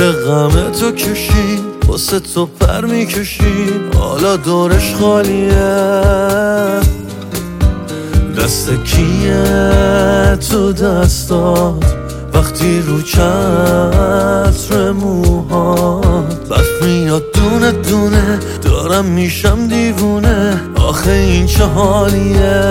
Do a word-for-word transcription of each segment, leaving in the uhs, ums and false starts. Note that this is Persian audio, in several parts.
چه غمه تو کشیم واسه تو پر میکشیم حالا دورش خالیه دست کیه تو دستات وقتی رو چتر موهات برف میاد دونه دونه دارم میشم دیوونه آخه این چه حالیه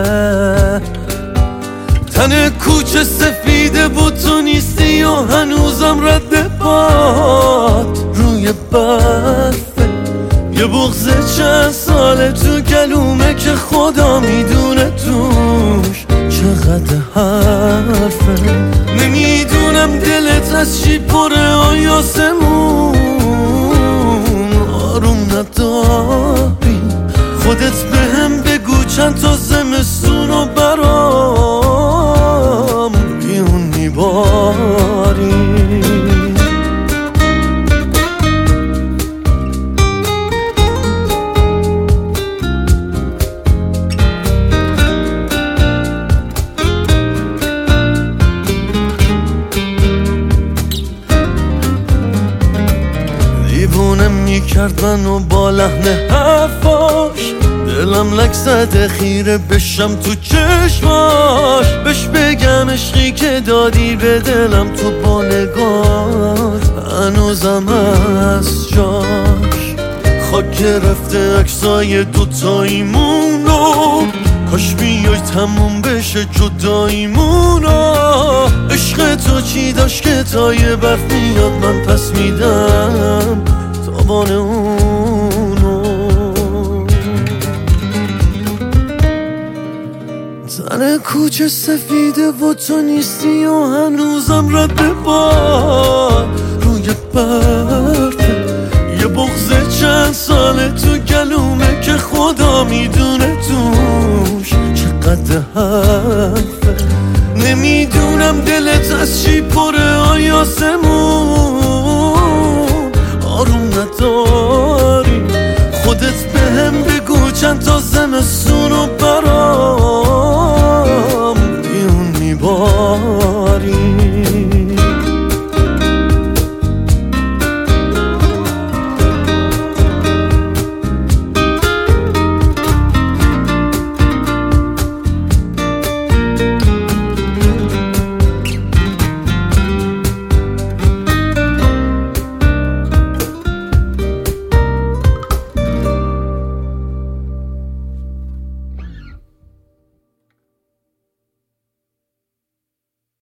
تن کوچه سفیده بود تو نیستی و هنوزم رد پات روی برفه یه بغض چند ساله تو گلومه که خدا میدونه توش چقدر حرفه نمیدونم دلت از چی پره آیاسمون آروم نداری خودت به هم بگو چند تا زمستون رو برام بیون میباری دیوونم میکرد منو با لحن حرفاش دلم لک زده خیره بشم تو چشماش بش بگم عشقی که دادی به دلم تو با نگاهت هنوزم هست جاش خاک گرفته عکسای دوتاییمونو کاش بیای تموم بشه جداییمونو عشق تو چی داشت که تا یه برف میاد من پس میدم تابان اونو تن کوچه سفیده و تو نیستی و هنوزم رد باد روی برفه یه بغض چند ساله تو گلومه که خدا میدونه توش چقدر حرفه نمیدونم دلت از چی پره آیاسمون آروم نداری خودت به هم بگو چند تا زمستون رو برام بیون میباری